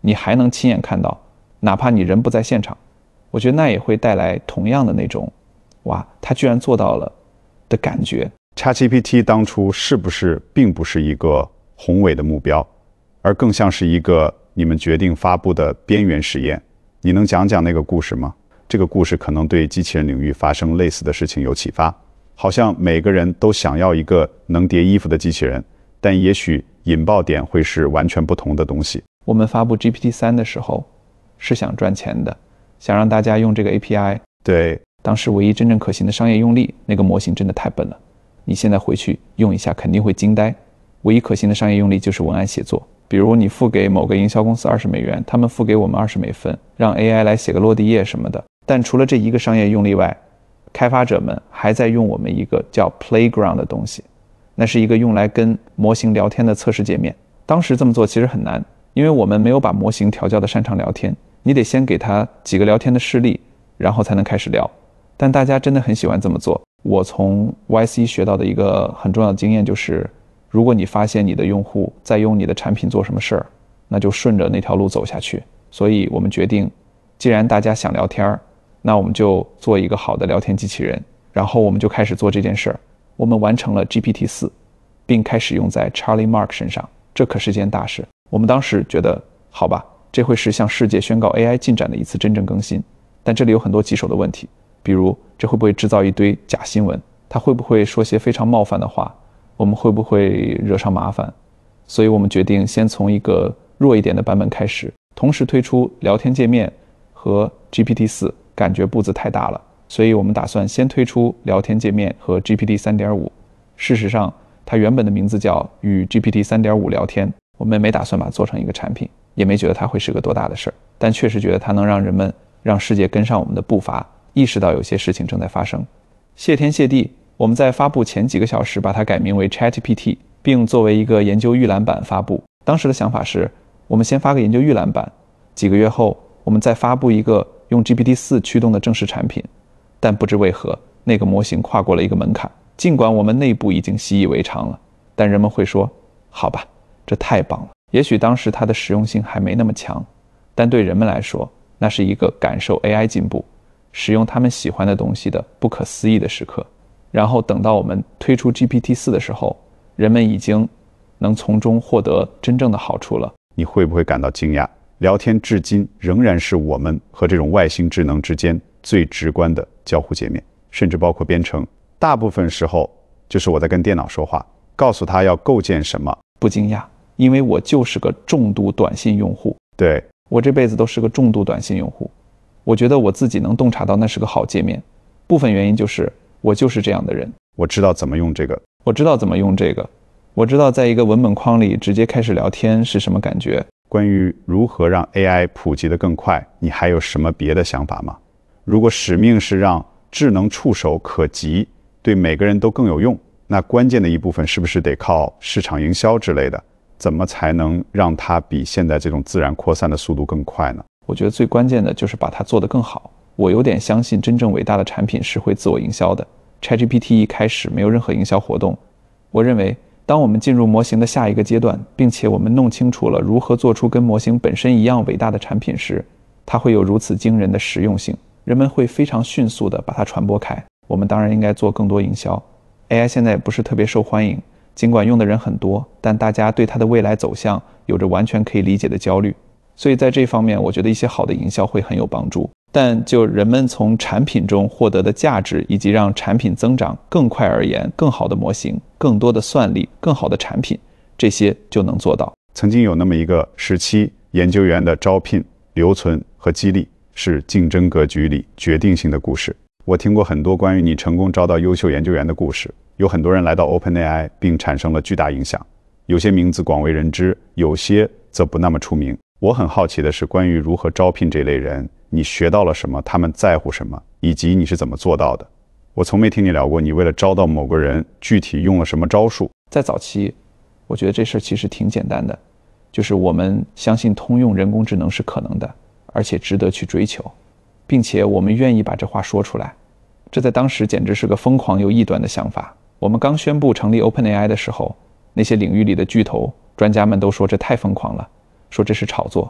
你还能亲眼看到，哪怕你人不在现场，我觉得那也会带来同样的那种，哇，他居然做到了的感觉。 ChatGPT 当初是不是并不是一个宏伟的目标，而更像是一个你们决定发布的边缘实验？你能讲讲那个故事吗？这个故事可能对机器人领域发生类似的事情有启发。好像每个人都想要一个能叠衣服的机器人，但也许引爆点会是完全不同的东西。 我们发布 G P T 三 的时候是想赚钱的，想让大家用这个 A P I。 对， 当时唯一真正可行的商业用例，那个模型真的太笨了，你现在回去用一下肯定会惊呆。唯一可行的商业用例就是文案写作，比如你付给某个营销公司二十美元，他们付给我们二十美分，让 A I 来写个落地页什么的。但除了这一个商业用例外，开发者们还在用我们一个叫 Playground 的东西，那是一个用来跟模型聊天的测试界面。当时这么做其实很难，因为我们没有把模型调教的擅长聊天，你得先给他几个聊天的事例，然后才能开始聊。但大家真的很喜欢这么做。我从 Y C 学到的一个很重要的经验就是，如果你发现你的用户在用你的产品做什么事儿，那就顺着那条路走下去。所以我们决定，既然大家想聊天，那我们就做一个好的聊天机器人，然后我们就开始做这件事儿。我们完成了 G P T 四，并开始用在 Charlie Mark 身上，这可是件大事。我们当时觉得，好吧，这会是向世界宣告 A I 进展的一次真正更新。但这里有很多棘手的问题，比如这会不会制造一堆假新闻？它会不会说些非常冒犯的话？我们会不会惹上麻烦？所以我们决定先从一个弱一点的版本开始，同时推出聊天界面和 G P T 四，感觉步子太大了，所以我们打算先推出聊天界面和 G P T 三点五。 事实上它原本的名字叫与 G P T 三点五 聊天，我们没打算把它做成一个产品，也没觉得它会是个多大的事儿，但确实觉得它能让人们让世界跟上我们的步伐，意识到有些事情正在发生。谢天谢地，我们在发布前几个小时把它改名为 ChatGPT， 并作为一个研究预览版发布。当时的想法是，我们先发个研究预览版，几个月后我们再发布一个用 G P T 四 驱动的正式产品。但不知为何，那个模型跨过了一个门槛，尽管我们内部已经习以为常了，但人们会说，好吧，这太棒了。也许当时它的实用性还没那么强，但对人们来说，那是一个感受 A I 进步，使用他们喜欢的东西的不可思议的时刻。然后等到我们推出 G P T 四 的时候，人们已经能从中获得真正的好处了。 你会不会感到惊讶？聊天至今仍然是我们和这种外星智能之间最直观的交互界面，甚至包括编程。大部分时候就是我在跟电脑说话，告诉他要构建什么。 不惊讶，因为我就是个重度短信用户。 对， 我这辈子都是个重度短信用户。我觉得我自己能洞察到那是个好界面，部分原因就是我就是这样的人。 我知道怎么用这个， 我知道怎么用这个，我知道在一个文本框里直接开始聊天是什么感觉。 关于如何让 A I 普及得更快，你还有什么别的想法吗？如果使命是让智能触手可及，对每个人都更有用，那关键的一部分是不是得靠市场营销之类的？怎么才能让它比现在这种自然扩散的速度更快呢？ 我觉得最关键的就是把它做得更好。我有点相信真正伟大的产品是会自我营销的。 ChatGPT 一开始没有任何营销活动。我认为当我们进入模型的下一个阶段，并且我们弄清楚了如何做出跟模型本身一样伟大的产品时，它会有如此惊人的实用性，人们会非常迅速地把它传播开。我们当然应该做更多营销。 A I 现在也不是特别受欢迎，尽管用的人很多，但大家对它的未来走向有着完全可以理解的焦虑。所以在这方面，我觉得一些好的营销会很有帮助。但就人们从产品中获得的价值以及让产品增长更快而言，更好的模型、更多的算力、更好的产品，这些就能做到。 曾经有那么一个时期，研究员的招聘、留存和激励是竞争格局里决定性的故事。我听过很多关于你成功招到优秀研究员的故事，有很多人来到 OpenAI 并产生了巨大影响，有些名字广为人知，有些则不那么出名。我很好奇的是，关于如何招聘这类人，你学到了什么？他们在乎什么？以及你是怎么做到的？我从没听你聊过你为了招到某个人具体用了什么招数。 在早期，我觉得这事其实挺简单的，就是我们相信通用人工智能是可能的，而且值得去追求，并且我们愿意把这话说出来。这在当时简直是个疯狂又异端的想法。我们刚宣布成立 OpenAI 的时候，那些领域里的巨头专家们都说这太疯狂了，说这是炒作，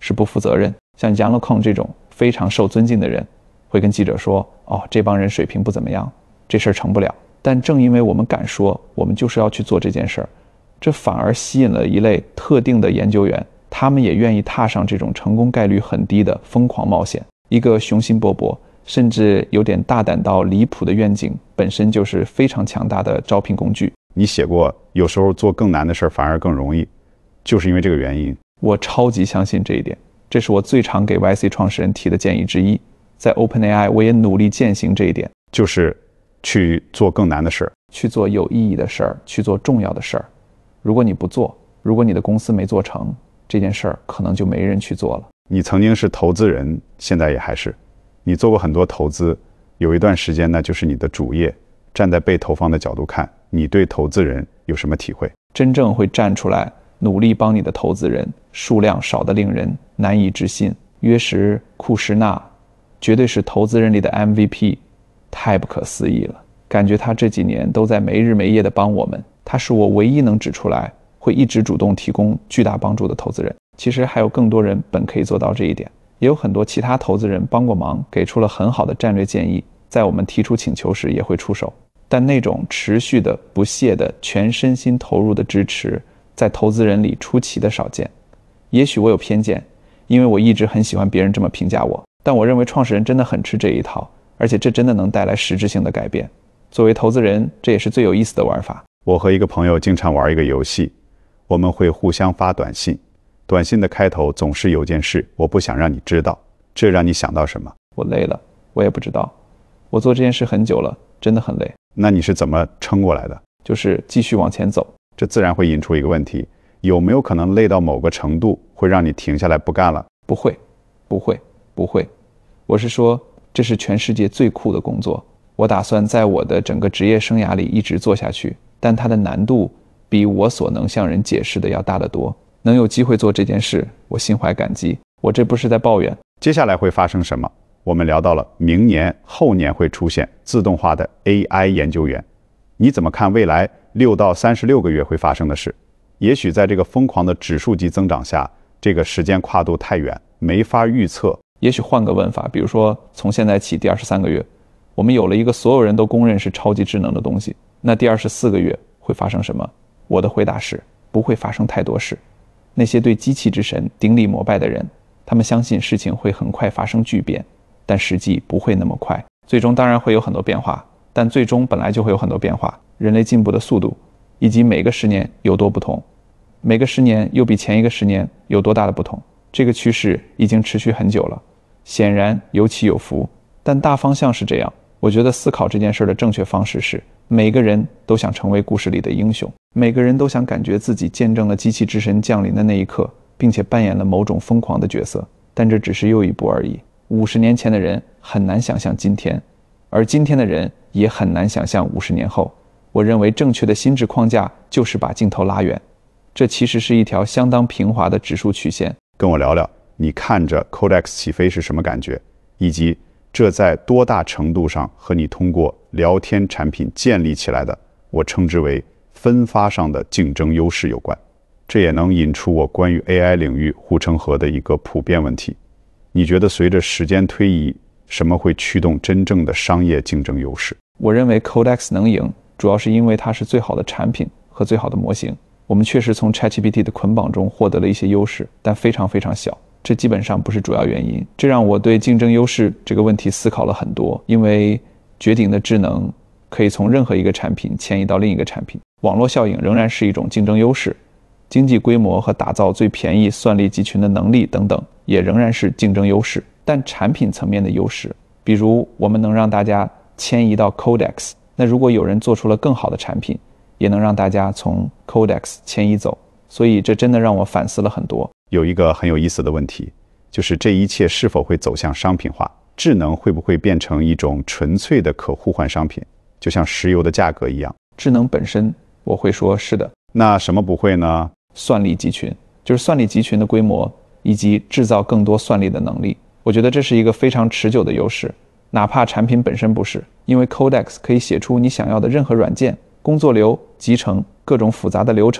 是不负责任。像杨乐控这种非常受尊敬的人，会跟记者说：“哦，这帮人水平不怎么样，这事儿成不了。”但正因为我们敢说，我们就是要去做这件事儿，这反而吸引了一类特定的研究员，他们也愿意踏上这种成功概率很低的疯狂冒险。一个雄心勃勃，甚至有点大胆到离谱的愿景，本身就是非常强大的招聘工具。 你写过，有时候做更难的事儿反而更容易，就是因为这个原因。 我超级相信这一点，这是我最常给 Y C 创始人提的建议之一。在 OpenAI 我也努力践行这一点， 就是去做更难的事儿， 去做有意义的事儿，去做重要的事儿。如果你不做，如果你的公司没做成，这件事儿可能就没人去做了。 你曾经是投资人，现在也还是，你做过很多投资，有一段时间呢就是你的主业。站在被投放的角度看，你对投资人有什么体会？ 真正会站出来努力帮你的投资人，数量少得令人难以置信。约什·库什纳绝对是投资人里的 M V P， 太不可思议了。感觉他这几年都在没日没夜地帮我们，他是我唯一能指出来会一直主动提供巨大帮助的投资人。其实还有更多人本可以做到这一点，也有很多其他投资人帮过忙，给出了很好的战略建议，在我们提出请求时也会出手。但那种持续的、不懈的、全身心投入的支持，在投资人里出奇的少见。也许我有偏见，因为我一直很喜欢别人这么评价我，但我认为创始人真的很吃这一套，而且这真的能带来实质性的改变。作为投资人，这也是最有意思的玩法。 我和一个朋友经常玩一个游戏，我们会互相发短信，短信的开头总是有件事我不想让你知道，这让你想到什么？ 我累了，我也不知道。我做这件事很久了，真的很累。 那你是怎么撑过来的？ 就是继续往前走。 这自然会引出一个问题，有没有可能累到某个程度会让你停下来不干了？ 不会，不会，不会。我是说，这是全世界最酷的工作，我打算在我的整个职业生涯里一直做下去，但它的难度比我所能向人解释的要大得多。能有机会做这件事，我心怀感激。我这不是在抱怨。 接下来会发生什么？我们聊到了明年、后年会出现自动化的 A I 研究员，你怎么看未来六到三十六个月会发生的事？也许在这个疯狂的指数级增长下，这个时间跨度太远，没法预测。 也许换个问法，比如说从现在起第二十三个月，我们有了一个所有人都公认是超级智能的东西，那第二十四个月会发生什么？我的回答是，不会发生太多事。那些对机器之神顶礼膜拜的人，他们相信事情会很快发生巨变。但实际不会那么快，最终当然会有很多变化，但最终本来就会有很多变化。人类进步的速度，以及每个十年有多不同，每个十年又比前一个十年有多大的不同，这个趋势已经持续很久了，显然有起有伏，但大方向是这样。我觉得思考这件事的正确方式是，每个人都想成为故事里的英雄，每个人都想感觉自己见证了机器之神降临的那一刻，并且扮演了某种疯狂的角色，但这只是又一步而已。五十年前的人很难想象今天，而今天的人也很难想象五十年后。我认为正确的心智框架就是把镜头拉远，这其实是一条相当平滑的指数曲线。 跟我聊聊，你看着 Codex 起飞是什么感觉，以及这在多大程度上和你通过聊天产品建立起来的，我称之为分发上的竞争优势有关。这也能引出我关于 A I 领域护城河的一个普遍问题。你觉得随着时间推移，什么会驱动真正的商业竞争优势？ 我认为 Codex 能赢，主要是因为它是最好的产品和最好的模型。我们确实从 ChatGPT 的捆绑中获得了一些优势，但非常非常小，这基本上不是主要原因。这让我对竞争优势这个问题思考了很多，因为绝顶的智能可以从任何一个产品迁移到另一个产品，网络效应仍然是一种竞争优势，经济规模和打造最便宜算力集群的能力等等也仍然是竞争优势。但产品层面的优势，比如我们能让大家迁移到 Codex， 那如果有人做出了更好的产品，也能让大家从 Codex 迁移走。所以这真的让我反思了很多。 有一个很有意思的问题，就是这一切是否会走向商品化？智能会不会变成一种纯粹的可互换商品，就像石油的价格一样？ 智能本身，我会说是的。 那什么不会呢？ 算力集群，就是算力集群的规模以及制造更多算力的能力。我觉得这是一个非常持久的优势，哪怕产品本身不是，因为 Codex 可以写出你想要的任何软件、工作流、集成、各种复杂的流程，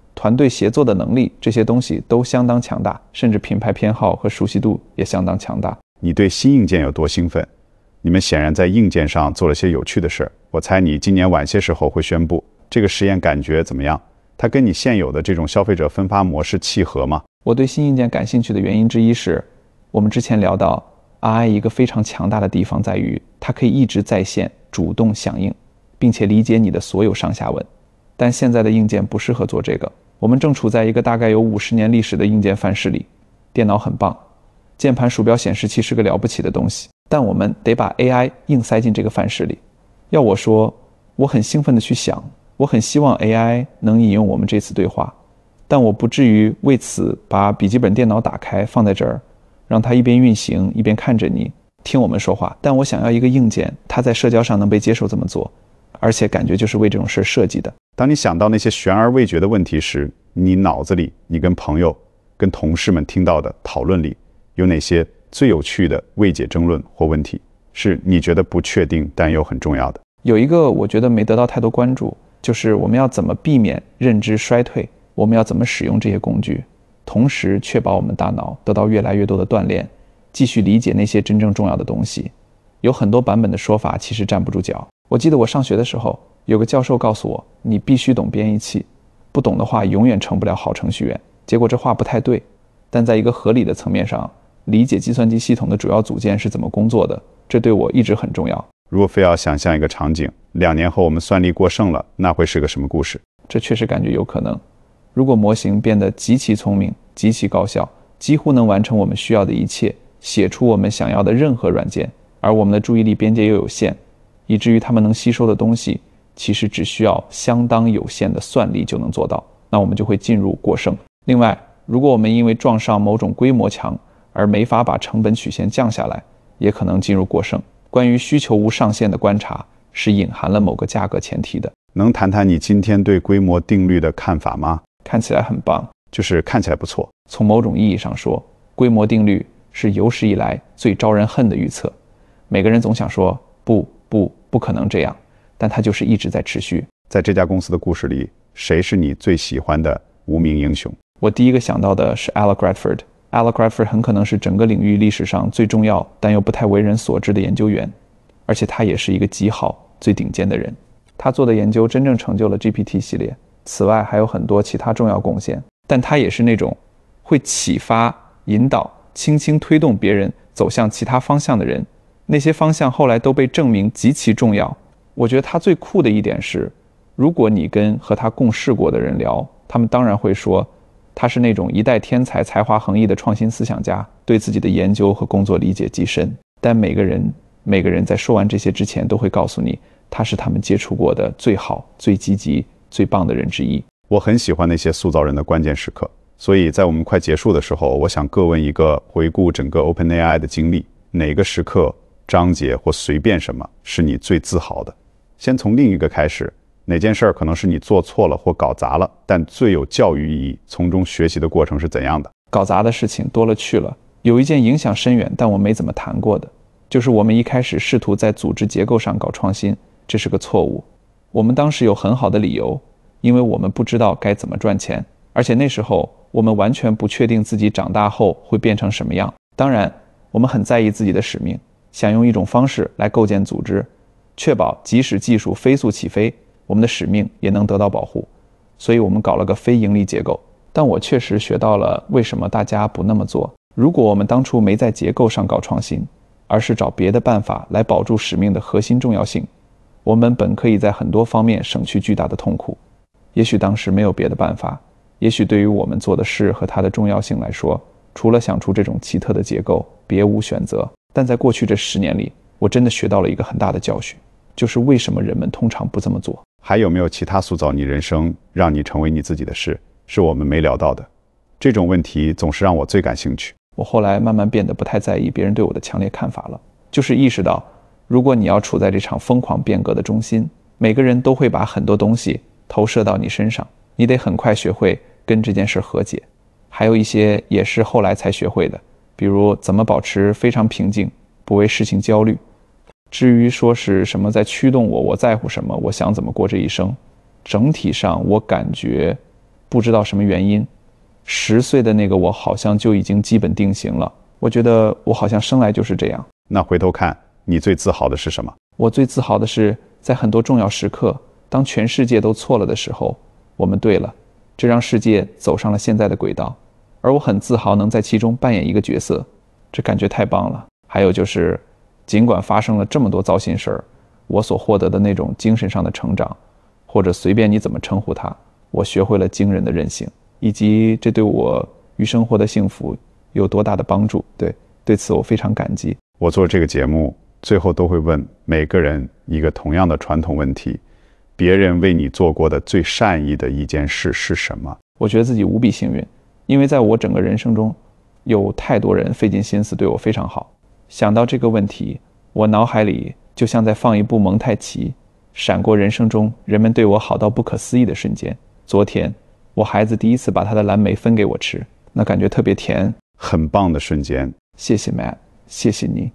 团队协作的能力，这些东西都相当强大，甚至品牌偏好和熟悉度也相当强大。 你对新硬件有多兴奋？你们显然在硬件上做了些有趣的事儿。我猜你今年晚些时候会宣布，这个实验感觉怎么样？它跟你现有的这种消费者分发模式契合吗？ 我对新硬件感兴趣的原因之一是，我们之前聊到 R I 一个非常强大的地方在于，它可以一直在线主动响应，并且理解你的所有上下文。但现在的硬件不适合做这个。我们正处在一个大概有五十年历史的硬件范式里。电脑很棒，键盘、鼠标、显示器是个了不起的东西，但我们得把 A I 硬塞进这个范式里。要我说，我很兴奋地去想，我很希望 A I 能引用我们这次对话，但我不至于为此把笔记本电脑打开放在这儿，让它一边运行一边看着你听我们说话。但我想要一个硬件，它在社交上能被接受这么做，而且感觉就是为这种事设计的。 当你想到那些悬而未决的问题时，你脑子里，你跟朋友、跟同事们听到的讨论里，有哪些最有趣的未解争论或问题，是你觉得不确定但又很重要的？ 有一个我觉得没得到太多关注，就是我们要怎么避免认知衰退，我们要怎么使用这些工具，同时确保我们大脑得到越来越多的锻炼，继续理解那些真正重要的东西。有很多版本的说法其实站不住脚。我记得我上学的时候，有个教授告诉我，你必须懂编译器，不懂的话永远成不了好程序员。结果这话不太对，但在一个合理的层面上，理解计算机系统的主要组件是怎么工作的，这对我一直很重要。 如果非要想象一个场景，两年后我们算力过剩了，那会是个什么故事？ 这确实感觉有可能。如果模型变得极其聪明、极其高效，几乎能完成我们需要的一切，写出我们想要的任何软件，而我们的注意力边界又有限，以至于他们能吸收的东西其实只需要相当有限的算力就能做到，那我们就会进入过剩。另外，如果我们因为撞上某种规模墙而没法把成本曲线降下来，也可能进入过剩。关于需求无上限的观察是隐含了某个价格前提的。 能谈谈你今天对规模定律的看法吗？ 看起来很棒， 就是看起来不错。 从某种意义上说，规模定律是有史以来最招人恨的预测。每个人总想说不不不可能这样，但它就是一直在持续。 在这家公司的故事里，谁是你最喜欢的无名英雄？ 我第一个想到的是 Alex Radford。Alex Radford 很可能是整个领域历史上最重要但又不太为人所知的研究员，而且他也是一个极好、最顶尖的人。他做的研究真正成就了 G P T 系列，此外还有很多其他重要贡献。但他也是那种会启发、引导、轻轻推动别人走向其他方向的人。那些方向后来都被证明极其重要。我觉得他最酷的一点是，如果你跟和他共事过的人聊，他们当然会说他是那种一代天才、才华横溢的创新思想家，对自己的研究和工作理解极深。但每个人每个人在说完这些之前都会告诉你，他是他们接触过的最好、最积极、最棒的人之一。 我很喜欢那些塑造人的关键时刻，所以在我们快结束的时候，我想各问一个回顾整个 OpenAI 的经历，哪个时刻、章节或随便什么是你最自豪的？先从另一个开始，哪件事儿可能是你做错了或搞砸了，但最有教育意义，从中学习的过程是怎样的？ 搞砸的事情多了去了，有一件影响深远但我没怎么谈过的，就是我们一开始试图在组织结构上搞创新，这是个错误。我们当时有很好的理由，因为我们不知道该怎么赚钱，而且那时候我们完全不确定自己长大后会变成什么样。当然，我们很在意自己的使命，想用一种方式来构建组织，确保即使技术飞速起飞，我们的使命也能得到保护。所以我们搞了个非盈利结构。但我确实学到了为什么大家不那么做。如果我们当初没在结构上搞创新，而是找别的办法来保住使命的核心重要性，我们本可以在很多方面省去巨大的痛苦。也许当时没有别的办法，也许对于我们做的事和它的重要性来说，除了想出这种奇特的结构，别无选择。但在过去这十年里，我真的学到了一个很大的教训，就是为什么人们通常不这么做。 还有没有其他塑造你人生、让你成为你自己的事，是我们没聊到的？这种问题总是让我最感兴趣。 我后来慢慢变得不太在意别人对我的强烈看法了，就是意识到，如果你要处在这场疯狂变革的中心，每个人都会把很多东西投射到你身上，你得很快学会跟这件事和解。还有一些也是后来才学会的，比如怎么保持非常平静，不为事情焦虑。至于说是什么在驱动我，我在乎什么，我想怎么过这一生，整体上我感觉不知道什么原因，十岁的那个我好像就已经基本定型了。我觉得我好像生来就是这样。 那回头看，你最自豪的是什么？ 我最自豪的是，在很多重要时刻，当全世界都错了的时候，我们对了，这让世界走上了现在的轨道。而我很自豪能在其中扮演一个角色，这感觉太棒了。还有就是，尽管发生了这么多糟心事儿，我所获得的那种精神上的成长，或者随便你怎么称呼它，我学会了惊人的韧性，以及这对我与生活的幸福有多大的帮助。对，对此我非常感激。 我做这个节目，最后都会问每个人一个同样的传统问题：别人为你做过的最善意的一件事是什么？ 我觉得自己无比幸运，因为在我整个人生中，有太多人费尽心思对我非常好。想到这个问题，我脑海里就像在放一部蒙太奇，闪过人生中人们对我好到不可思议的瞬间。昨天，我孩子第一次把他的蓝莓分给我吃，那感觉特别甜， 很棒的瞬间。 谢谢 Matt， 谢谢你。